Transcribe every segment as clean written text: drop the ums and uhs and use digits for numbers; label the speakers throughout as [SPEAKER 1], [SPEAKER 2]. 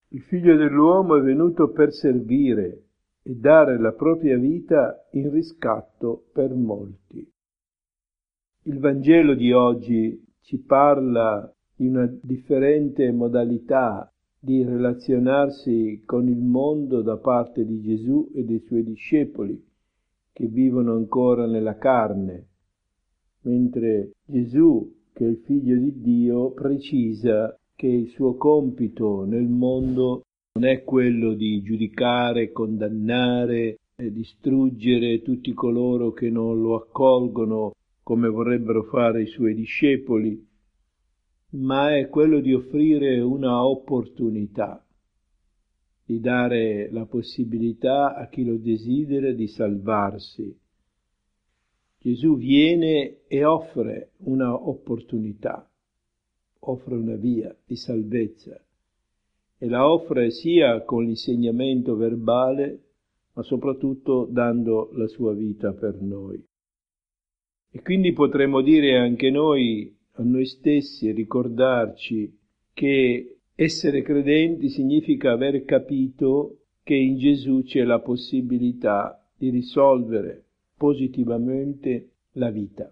[SPEAKER 1] Il Figlio dell'uomo è venuto per servire e dare la propria vita in riscatto per molti. Il Vangelo di oggi ci parla di una differente modalità di relazionarsi con il mondo da parte di Gesù e dei suoi discepoli che vivono ancora nella carne, mentre Gesù, che è il Figlio di Dio, precisa che il suo compito nel mondo non è quello di giudicare, condannare e distruggere tutti coloro che non lo accolgono come vorrebbero fare i suoi discepoli, ma è quello di offrire una opportunità, di dare la possibilità a chi lo desidera di salvarsi. Gesù viene e offre una opportunità, offre una via di salvezza e la offre sia con l'insegnamento verbale, ma soprattutto dando la sua vita per noi. E quindi potremmo dire anche noi, a noi stessi, ricordarci che essere credenti significa aver capito che in Gesù c'è la possibilità di risolvere positivamente la vita.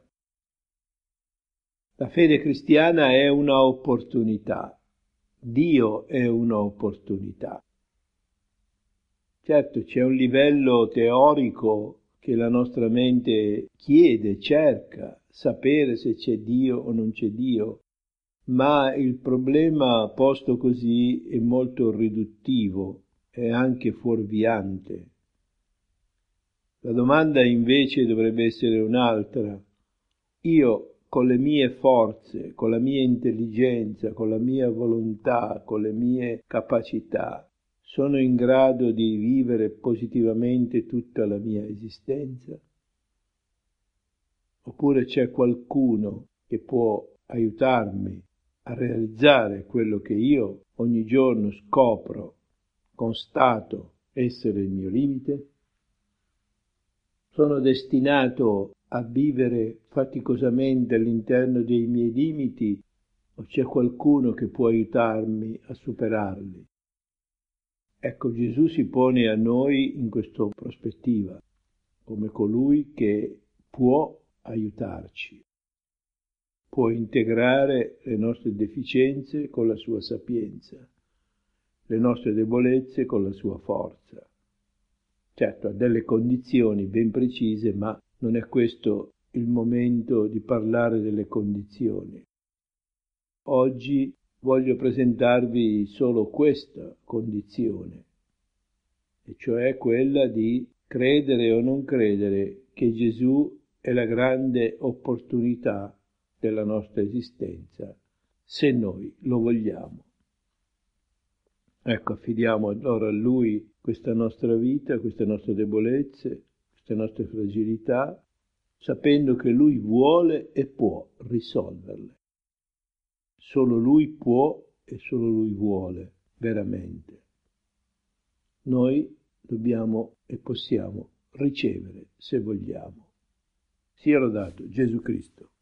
[SPEAKER 1] La fede cristiana è una opportunità. Dio è un'opportunità. Certo, c'è un livello teorico che la nostra mente chiede, cerca, sapere se c'è Dio o non c'è Dio, ma il problema posto così è molto riduttivo, è anche fuorviante. La domanda invece dovrebbe essere un'altra. Io con le mie forze, con la mia intelligenza, con la mia volontà, con le mie capacità, sono in grado di vivere positivamente tutta la mia esistenza? Oppure c'è qualcuno che può aiutarmi a realizzare quello che io ogni giorno scopro, constato essere il mio limite? Sono destinato a vivere faticosamente all'interno dei miei limiti o c'è qualcuno che può aiutarmi a superarli? Ecco, Gesù si pone a noi in questa prospettiva, come colui che può aiutarci, può integrare le nostre deficienze con la sua sapienza, le nostre debolezze con la sua forza. Certo, ha delle condizioni ben precise, ma non è questo il momento di parlare delle condizioni. Oggi voglio presentarvi solo questa condizione, e cioè quella di credere o non credere che Gesù è la grande opportunità della nostra esistenza, se noi lo vogliamo. Ecco, affidiamo allora a Lui questa nostra vita, queste nostre debolezze, queste nostre fragilità, sapendo che Lui vuole e può risolverle. Solo Lui può e solo Lui vuole, veramente. Noi dobbiamo e possiamo ricevere se vogliamo. Sia lodato Gesù Cristo.